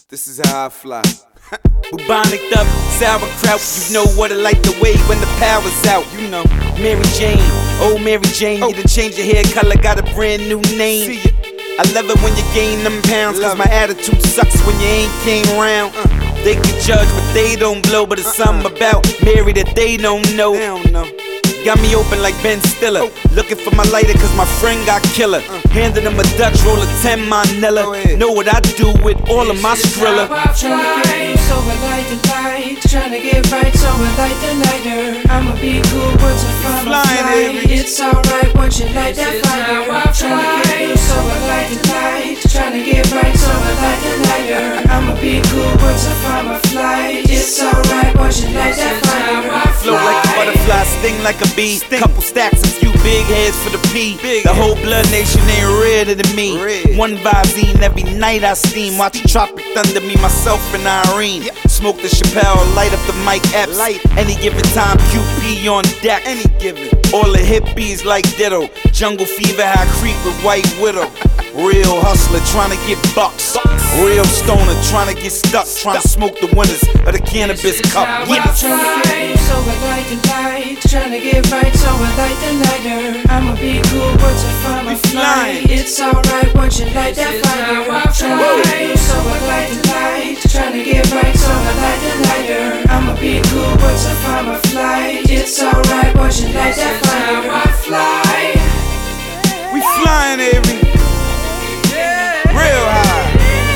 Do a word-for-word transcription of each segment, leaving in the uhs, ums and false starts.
This is how I fly. Bubonic up, sauerkraut. You know what I like the way when the power's out. You know, Mary Jane, oh Mary Jane. Oh. You done changed your hair color, got a brand new name. See ya. I love it when you gain them pounds, cause Love my it. attitude sucks when you ain't came round. Uh. They can judge, but they don't blow. But it's Uh-uh. something about Mary that they don't know. They don't know. Got me open like Ben Stiller. Oh. Looking for my lighter cause my friend got killer. Uh. Handed him a Dutch, roll a ten Go Manila. ahead. Know what I do with all of my Skrilla. Tryna get right, so I light the light. Tryna get right, so I light the lighter. I'ma be cool once I find my Flying, flight. baby. It's alright once you light that fire. Tryna get right, so I light the light. Tryna get right, so I light the lighter. I'ma be cool once I find my flight. It's alright once you light that fire. Flow like a butterfly, sting like a bee. Couple stacks, a few big heads for the P. Big the head. whole blood nation ain't redder than me. Red. One Visine every night I steam. Watch Tropic Thunder, me, myself, and Irene. Yeah. Smoke the Chappelle, light up the mic apps. Light. Any given time, Q P on deck. Any given. All the hippies like Ditto. Jungle Fever, how I creep with White Widow. Real hustler trying to get bucks. Real stoner trying to get stuck. Trying to smoke the winners of the cannabis cup. Yeah. Tryna so I light the light. Tryna get right, so I light the lighter. I'ma be cool once I find my We flying. flight. It's alright once you light that fire. Tryna so I light the light. Tryna get right, so I light the lighter. I'ma be cool once I find my flight. It's alright once you light that fire. I fly. We flying, every. Real high.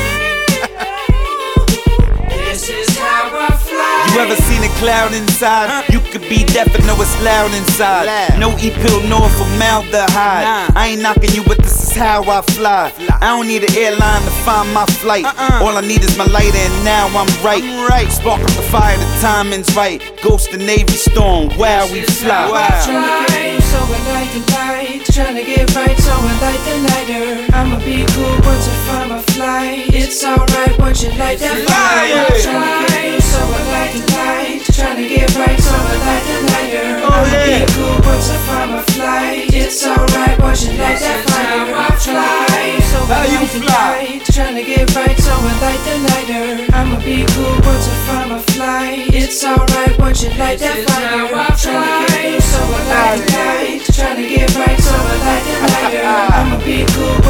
This is how I fly. You ever seen a cloud inside? You could be deaf and know it's loud inside. Loud. No E-pill nor formaldehyde. Nah. I ain't knocking you, but this is how I fly. Fly. I don't need an airline to find my flight. Uh-uh. All I need is my lighter, and now I'm right. I'm right. Spark up the fire, the timing's right. Ghost the Navy Storm, wow, we fly. Wow. Tryna get so I light the light. Tryna get right, so I light the lighter. I'ma be cool once I find my flight. It's alright once you light that fire. Flying. Tryna get so I light the light. Tryna get right, so I light the lighter. Oh, I'ma yeah. be cool once I find my flight. It's alright once you light that fire. Tryna get so I How you light the fly? light. Tryna get right, so I light the lighter. I'ma be cool once I find my flight. It's alright once you light that fire. Tryna get so I light the light. Tryna get right, so I light the lighter. I'ma be cool